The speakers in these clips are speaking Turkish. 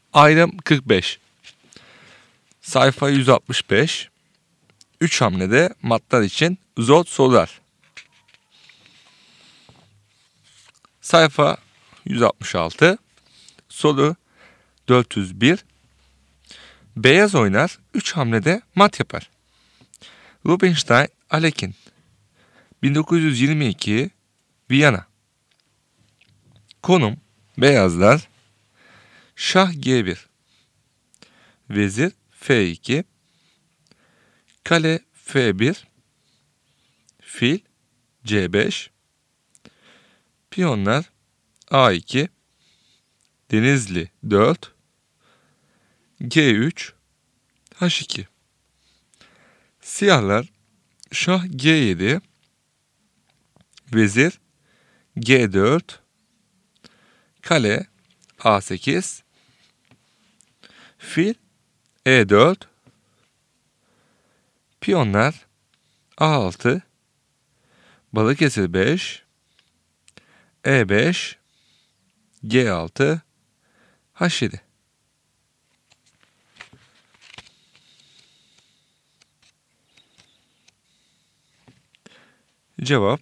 Ayrım 45. Sayfa 165. 3 hamlede matlar için zor sorular. Sayfa 166. Soru 401. Beyaz oynar, 3 hamlede mat yapar. Rubinstein, Alekin. 1922, Viyana. Konum, beyazlar. Şah G1. Vezir F2. Kale F1. Fil C5. Piyonlar A2. Denizli 4. G3. H2. Siyahlar Şah G7. Vezir G4. Kale A8. Fil E4. Piyonlar A6. Balıkesir 5. E5. G6. H7. Cevap: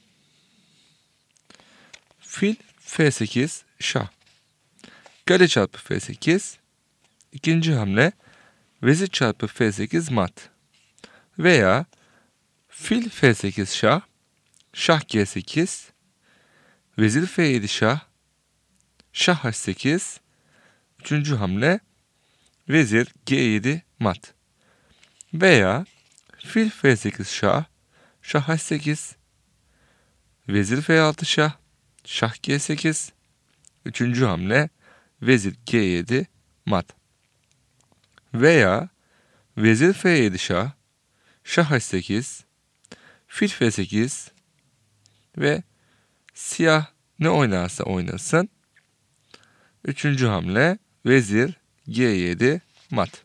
fil F8 şah. Kale çarpı F8. İkinci hamle vezir çarpı F8 mat. Veya fil F8 şah. Şah G8. Vezir F7 şah. Şah H8. Üçüncü hamle vezir G7 mat. Veya fil F8 şah. Şah H8. Vezir F6 şah. Şah G8. Üçüncü hamle vezir G7 mat. Veya vezir F7 şah. Şah H8. Fil F8. Ve siyah ne oynarsa oynasın. Üçüncü hamle vezir G7 mat.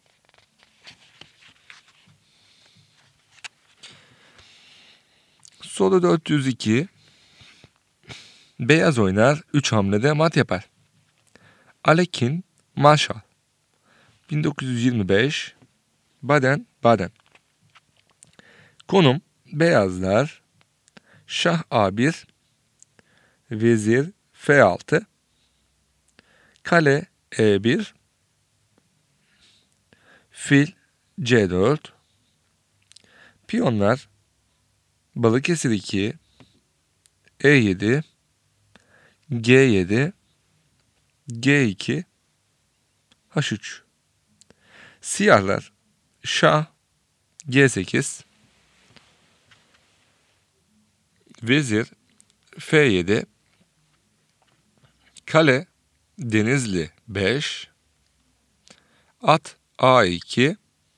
Soru 402. Beyaz oynar, 3 hamlede mat yapar. Alekin, Marshall. 1925, Baden-Baden. Konum, beyazlar. Şah A1. Vezir F6. Kale E1. Fil C4. Piyonlar Balıkesir 2. E7. G7. G2. H3. Siyahlar Şah G8. Vezir F7. Kale Denizli 5. At A2.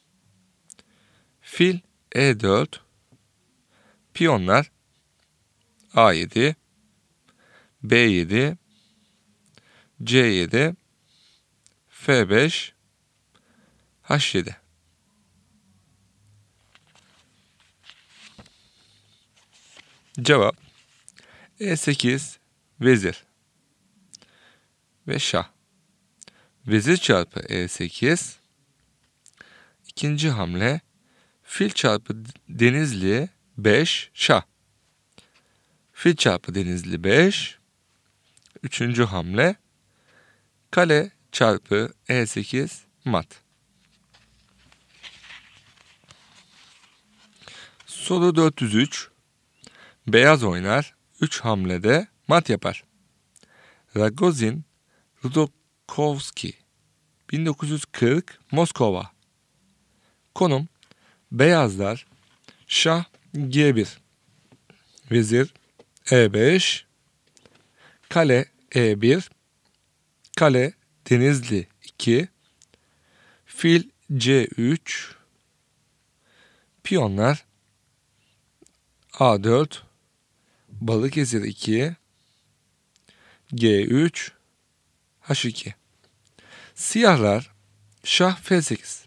Fil E4. Piyonlar A7. B7. C7. F5. H7. Cevap: E8 vezir ve şah. Vezir çarpı E8. İkinci hamle fil çarpı Denizli 5 şah. Fil çarpı Denizli 5. Üçüncü hamle kale çarpı E8 mat. Soru 403. Beyaz oynar, 3 hamlede mat yapar. Ragozin, Rudokovski. 1940, Moskova. Konum, beyazlar. Şah G1. Vezir E5. Kale E1. Kale Denizli 2. Fil C3. Piyonlar A4. Balıkesir 2. G3. H2. Siyahlar Şah F8.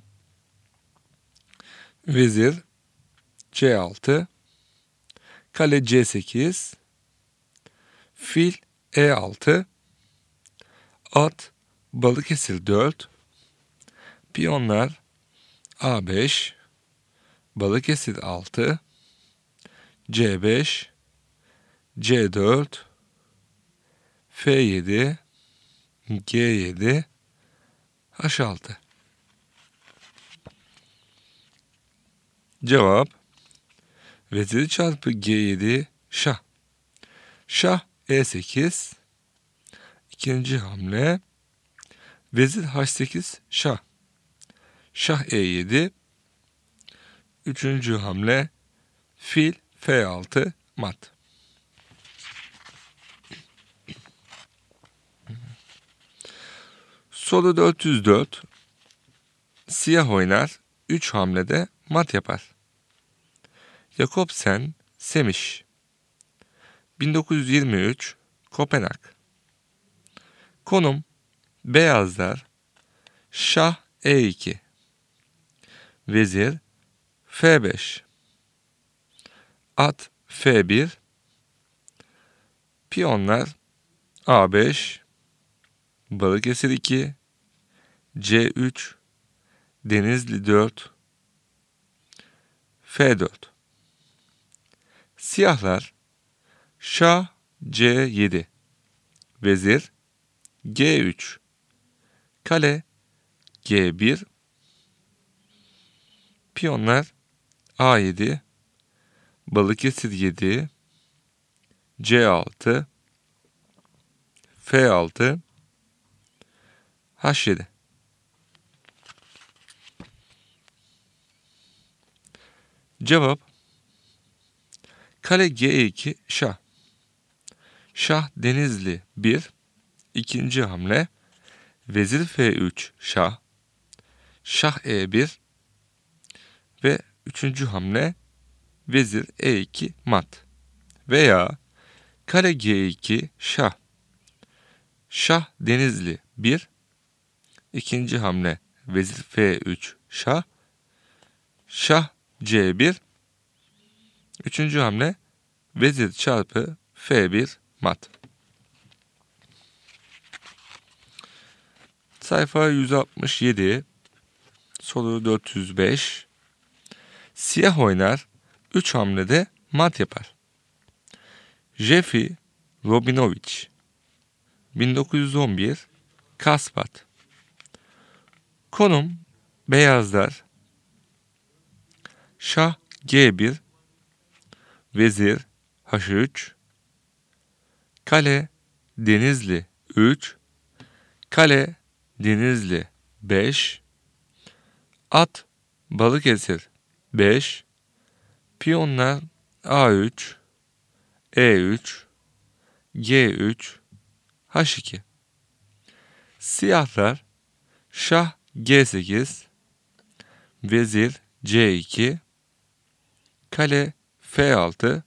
Vezir C6. Kale C8. Fil E6. At Balıkesir 4, piyonlar A5, Balıkesir 6, C5, C4, F7, G7, H6. Cevap: vezir çarpı G7 şah. Şah E8. İkinci hamle. Vezir H8 şah. Şah E7. Üçüncü hamle. Fil F6 mat. Soru 404. Siyah oynar. 3 hamlede mat yapar. Jakobsen, Semiş. 1923, Kopenhag. Konum: beyazlar. Şah E2. Vezir F5. At F1. Piyonlar A5. Balıkesir 2. C3. Denizli 4. F4. Siyahlar Şah C7. Vezir G3. Kale G1. Piyonlar A7. Balıkesir 7. C6. F6. H7. Cevap: kale G2 şah. Şah Denizli 1. İkinci hamle. Vezir F3 şah. Şah E1. Ve üçüncü hamle. Vezir E2 mat. Veya kale G2 şah. Şah Denizli 1. İkinci hamle. Vezir F3 şah. Şah C1. Üçüncü hamle. Vezir çarpı F1 mat. Sayfa 167. Soru 405. Siyah oynar. 3 hamlede mat yapar. Jefi Robinovich. 1911, Kaspat. Konum: beyazlar. Şah G1. Vezir H3. Kale Denizli 3. Kale Denizli 5. At Balıkesir 5. Piyonlar A3. E3. G3. H2. Siyahlar Şah G8. Vezir C2. Kale F6.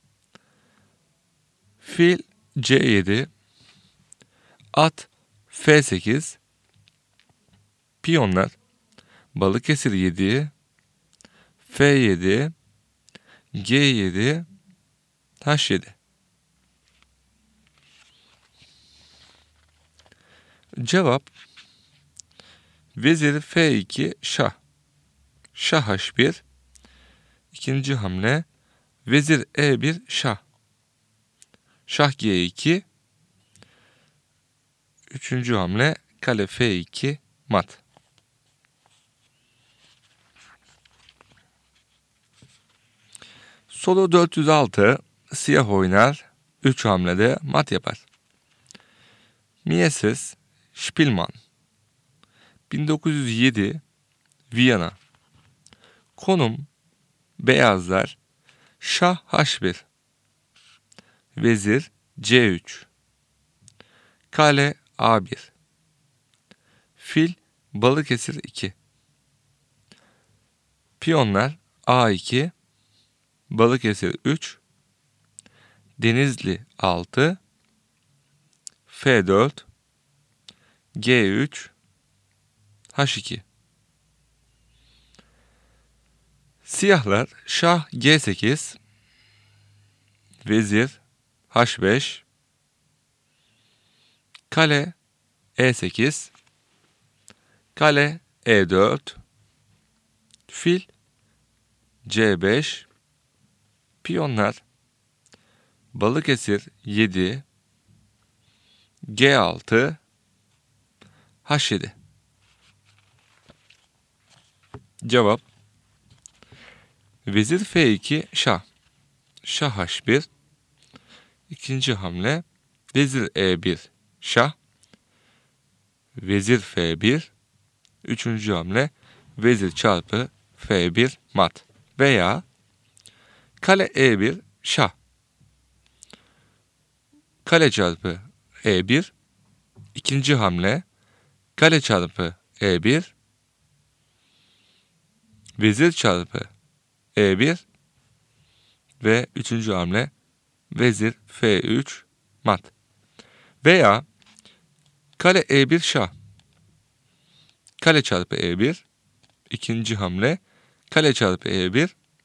Fil C7. At F8. Piyonlar Balıkesir 7. F7. G7. H7. Cevap: vezir F2 şah. Şah H1. İkinci hamle. Vezir E1 şah. Şah G2. Üçüncü hamle. Kale F2 mat. Soru 406. Siyah oynar. 3 hamlede mat yapar. Mises Spielmann. 1907, Viyana. Konum: beyazlar. Şah H1. Vezir C3. Kale A1. Fil Balıkesir 2. Piyonlar A2. Balıkesir 3. Denizli 6. F4. G3. H2. Siyahlar Şah G8. Vezir H5. Kale E8, kale E4, fil C5, piyonlar Balıkesir 7, G6, H7. Cevap: Vezir F2 şah. Şah H1. İkinci hamle Vezir E1 şah. Vezir F1. Üçüncü hamle Vezir çarpı F1 mat. Veya kale E1 şah. Kale çarpı E1. İkinci hamle kale çarpı E1. Vezir çarpı E1 ve üçüncü hamle Vezir F3 mat. Veya kale E1 şah. Kale çarpı E1. İkinci hamle kale çarpı E1.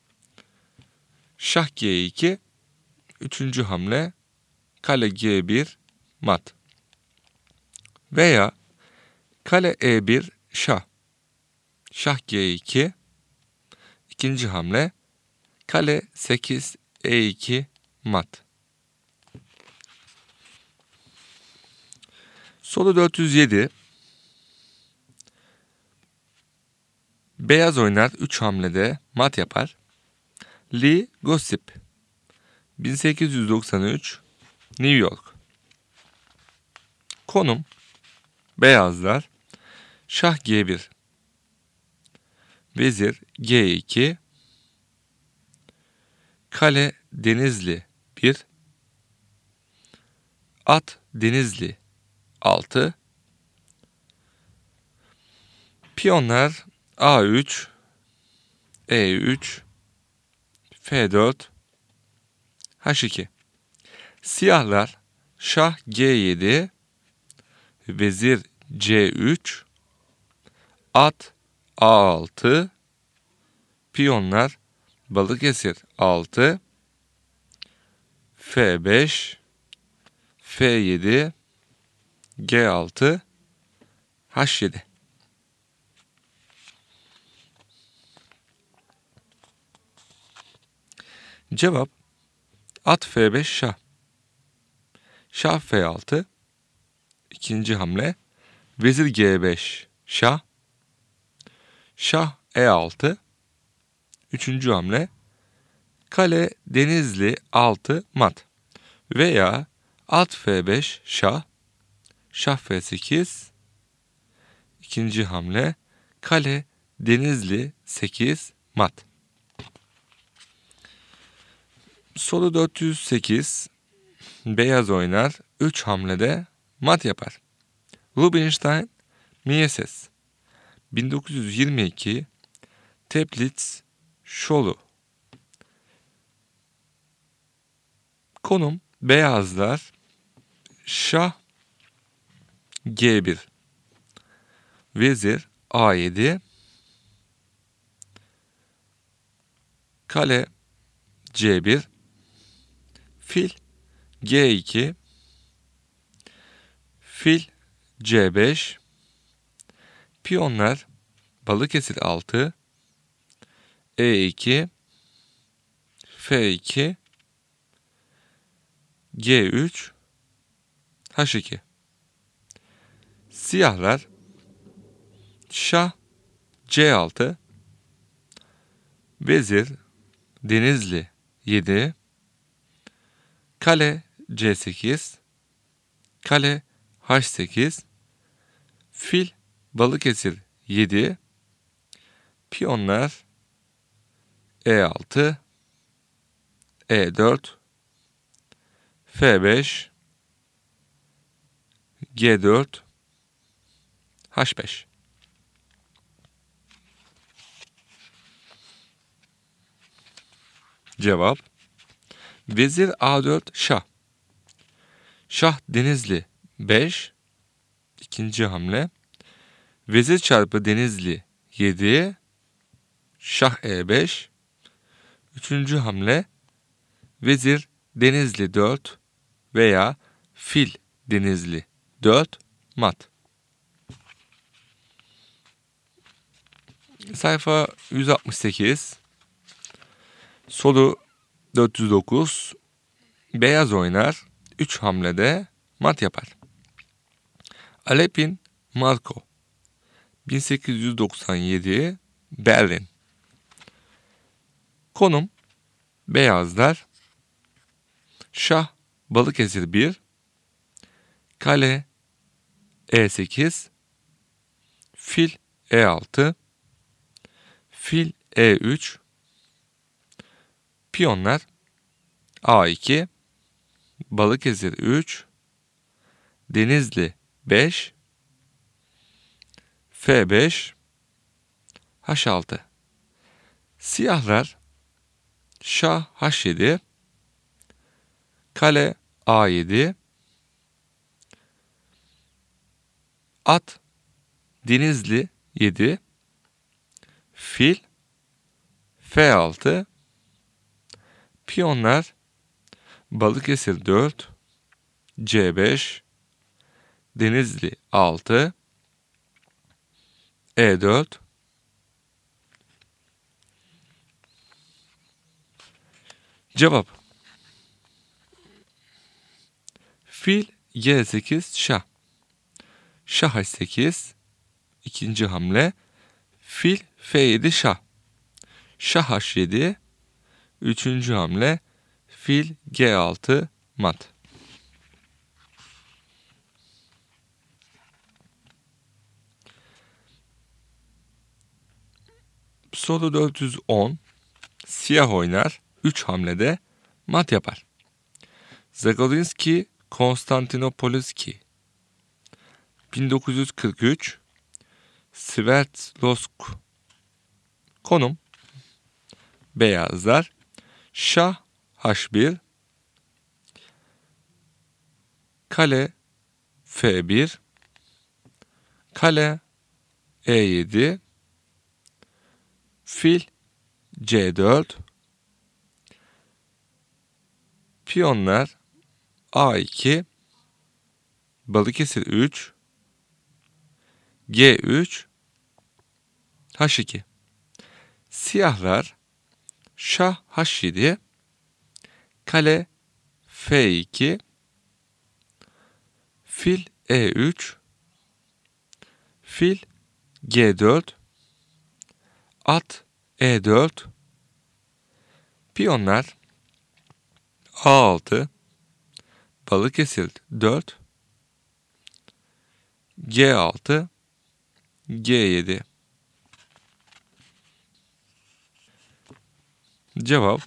Şah G2. Üçüncü hamle kale G1 mat. Veya kale E1 şah. Şah G2. İkinci hamle kale 8 E2 mat. Soru 407. Beyaz oynar 3 hamlede mat yapar. Lee Gossip 1893 New York. Konum beyazlar şah G1, vezir G2, kale Denizli 1, at Denizli 6, piyonlar A3, E3, F4, H2. Siyahlar şah G7, vezir C3, at A6, piyonlar Balıkesir 6, F5, F7, G6, H7. Cevap: at F5 şah. Şah F6. İkinci hamle vezir G5 şah. Şah E6. Üçüncü hamle kale Denizli 6 mat. Veya at F5 şah. Şah F8. İkinci hamle kale Denizli 8 mat. Soru 408. Beyaz oynar 3 hamlede mat yapar. Rubinstein, Miyeses 1922 Teplitz, Şolu. Konum beyazlar şah G1, vezir A7, kale C1, fil G2, fil C5, piyonlar Balıkesir 6, E2, F2, G3, H2. Siyahlar şah C6, vezir Denizli 7, kale C8, kale H8, fil Balıkesir 7, piyonlar E6, E4, F5, G4, H5. Cevap: vezir A4 şah. Şah Denizli 5. İkinci hamle vezir çarpı Denizli 7. Şah E5. Üçüncü hamle vezir Denizli 4 veya fil Denizli 4 mat. Sayfa 168. Soru 409. Beyaz oynar. 3 hamlede mat yapar. Alepin Marko 1897 Berlin. Konum beyazlar. Şah Balıkesir 1. Kale E8. Fil E6. Fil E3. Piyonlar A2. Balıkesir 3. Denizli 5. F5. H6. Siyahlar Şah H7. Kale A7. At Denizli 7. Fil F6. Piyonlar Balıkesir 4. C5. Denizli 6. E4. Cevap: Fil G8 şah. Şah H8. İkinci hamle. Fil F7 şah. Şah H7. Üçüncü hamle. Fil G6 mat. Soru 410. Siyah oynar. 3 hamlede mat yapar. Zagorinski Konstantinopoliski 1943. Sverdlovsk. Konum beyazlar. Şah H1. Kale F1. Kale E7. Fil C4. Piyonlar A2. Balıkesir 3. G3. H2. Siyahlar Şah H7. Kale F2. Fil E3. Fil G4. At E4. Piyonlar A6. Balıkesir 4. G6. G7. Cevap: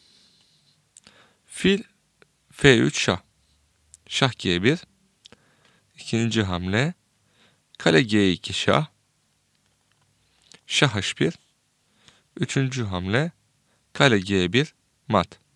Fil F3 şah. Şah G1. İkinci hamle. Kale G2 şah. Şah H1. Üçüncü hamle. Kale G1 mat.